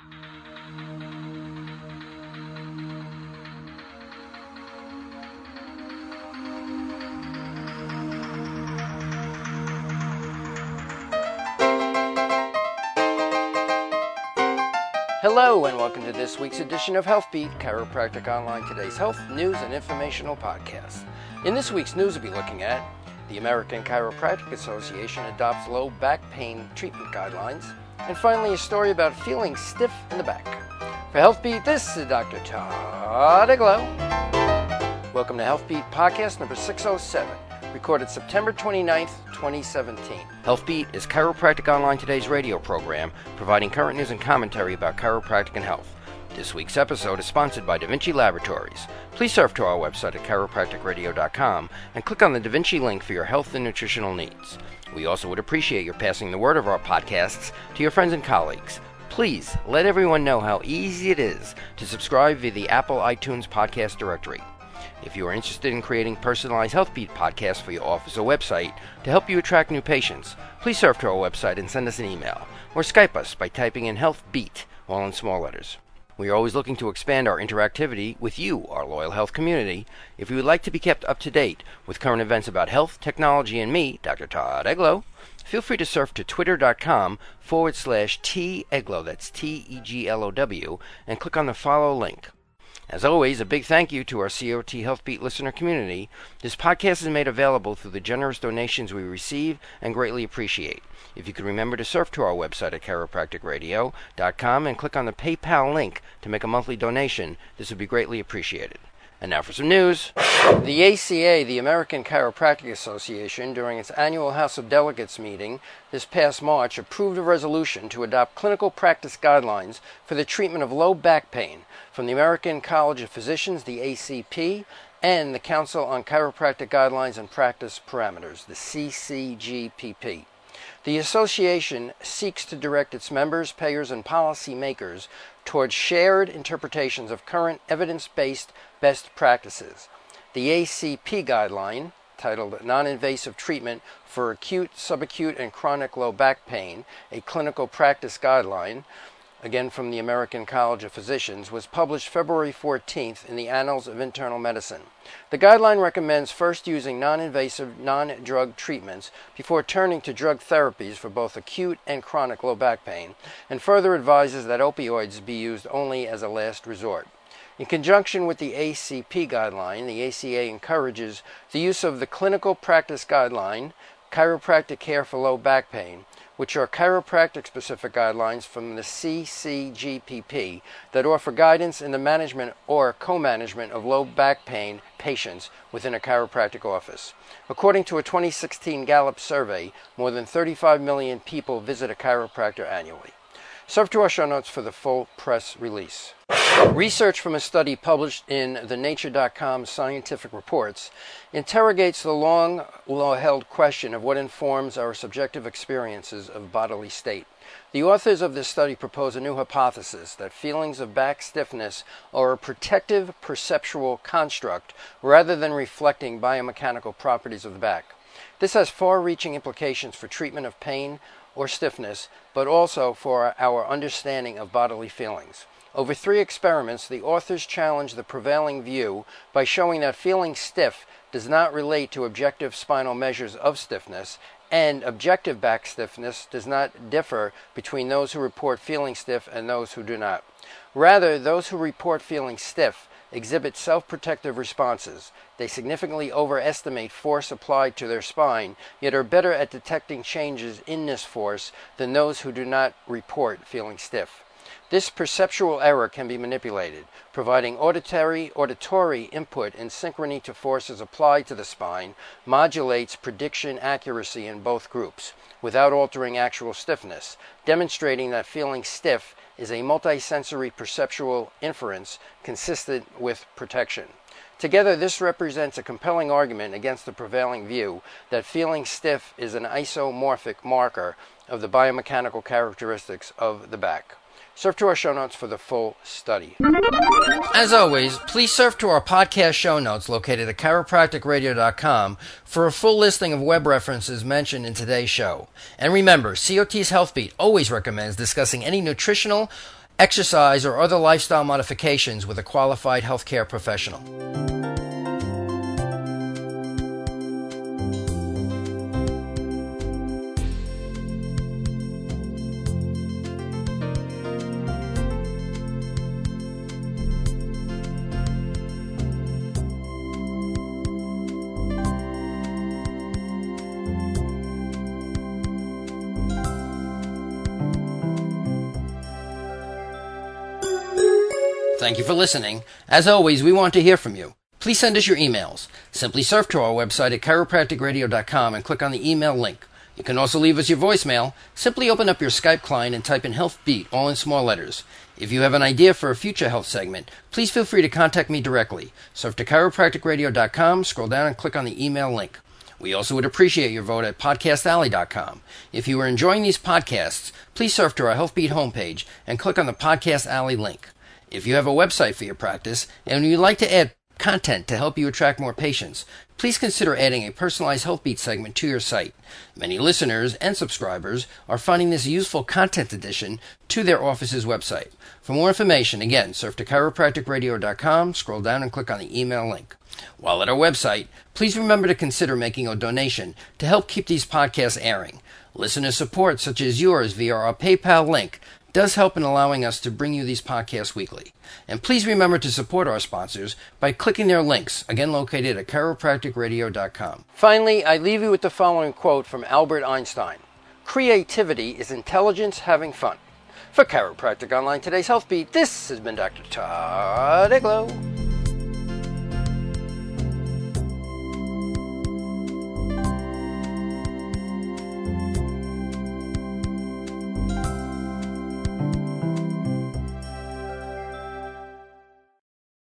Hello and welcome to this week's edition of HealthBeat, Chiropractic Online, today's health, news, and informational podcast. In this week's news, we'll be looking at the American Chiropractic Association adopts low back pain treatment guidelines, and finally a story about feeling stiff in the back. For HealthBeat, this is Dr. Todd Eglow. Welcome to HealthBeat podcast number 607. Recorded September 29th, 2017. HealthBeat is Chiropractic Online Today's radio program, providing current news and commentary about chiropractic and health. This week's episode is sponsored by Da Vinci Laboratories. Please surf to our website at chiropracticradio.com and click on the Da Vinci link for your health and nutritional needs. We also would appreciate your passing the word of our podcasts to your friends and colleagues. Please let everyone know how easy it is to subscribe via the Apple iTunes podcast directory. If you are interested in creating personalized HealthBeat podcasts for your office or website to help you attract new patients, please surf to our website and send us an email, or Skype us by typing in HealthBeat, all in small letters. We are always looking to expand our interactivity with you, our loyal health community. If you would like to be kept up to date with current events about health, technology, and me, Dr. Todd Eglow, feel free to surf to twitter.com/TEglow, that's TEGLOW, and click on the follow link. As always, a big thank you to our COT HealthBeat listener community. This podcast is made available through the generous donations we receive and greatly appreciate. If you could remember to surf to our website at chiropracticradio.com and click on the PayPal link to make a monthly donation, this would be greatly appreciated. And now for some news. The ACA, the American Chiropractic Association, during its annual House of Delegates meeting this past March, approved a resolution to adopt clinical practice guidelines for the treatment of low back pain from the American College of Physicians, the ACP, and the Council on Chiropractic Guidelines and Practice Parameters, the CCGPP. The association seeks to direct its members, payers, and policymakers towards shared interpretations of current evidence-based best practices. The ACP guideline, titled Non-Invasive Treatment for Acute, Subacute, and Chronic Low Back Pain, a Clinical Practice Guideline, again from the American College of Physicians, was published February 14th in the Annals of Internal Medicine. The guideline recommends first using non-invasive, non-drug treatments before turning to drug therapies for both acute and chronic low back pain, and further advises that opioids be used only as a last resort. In conjunction with the ACP guideline, the ACA encourages the use of the Clinical Practice Guideline, Chiropractic Care for Low Back Pain, which are chiropractic-specific guidelines from the CCGPP that offer guidance in the management or co-management of low back pain patients within a chiropractic office. According to a 2016 Gallup survey, more than 35 million people visit a chiropractor annually. Surf to our show notes for the full press release. Research from a study published in the Nature.com Scientific Reports interrogates the long-held question of what informs our subjective experiences of bodily state. The authors of this study propose a new hypothesis that feelings of back stiffness are a protective perceptual construct rather than reflecting biomechanical properties of the back. This has far-reaching implications for treatment of pain or stiffness, but also for our understanding of bodily feelings. Over 3 experiments, the authors challenged the prevailing view by showing that feeling stiff does not relate to objective spinal measures of stiffness, and objective back stiffness does not differ between those who report feeling stiff and those who do not. Rather, those who report feeling stiff exhibit self-protective responses. They significantly overestimate force applied to their spine, yet are better at detecting changes in this force than those who do not report feeling stiff. This perceptual error can be manipulated, providing auditory input in synchrony to forces applied to the spine, modulates prediction accuracy in both groups, without altering actual stiffness, demonstrating that feeling stiff is a multisensory perceptual inference consistent with protection. Together, this represents a compelling argument against the prevailing view that feeling stiff is an isomorphic marker of the biomechanical characteristics of the back. Surf to our show notes for the full study. As always, please surf to our podcast show notes located at chiropracticradio.com for a full listing of web references mentioned in today's show. And remember, COT's HealthBeat always recommends discussing any nutritional, exercise, or other lifestyle modifications with a qualified healthcare professional. Thank you for listening. As always, we want to hear from you. Please send us your emails. Simply surf to our website at chiropracticradio.com and click on the email link. You can also leave us your voicemail. Simply open up your Skype client and type in HealthBeat, all in small letters. If you have an idea for a future health segment, please feel free to contact me directly. Surf to chiropracticradio.com, scroll down and click on the email link. We also would appreciate your vote at podcastalley.com. If you are enjoying these podcasts, please surf to our HealthBeat homepage and click on the Podcast Alley link. If you have a website for your practice and you'd like to add content to help you attract more patients, please consider adding a personalized HealthBeat segment to your site. Many listeners and subscribers are finding this useful content addition to their office's website. For more information, again, surf to chiropracticradio.com, scroll down and click on the email link. While at our website, please remember to consider making a donation to help keep these podcasts airing. Listener support, such as yours via our PayPal link, does help in allowing us to bring you these podcasts weekly. And please remember to support our sponsors by clicking their links, again located at chiropracticradio.com. Finally, I leave you with the following quote from Albert Einstein. Creativity is intelligence having fun. For Chiropractic Online, today's Health Beat, this has been Dr. Todd Iglo.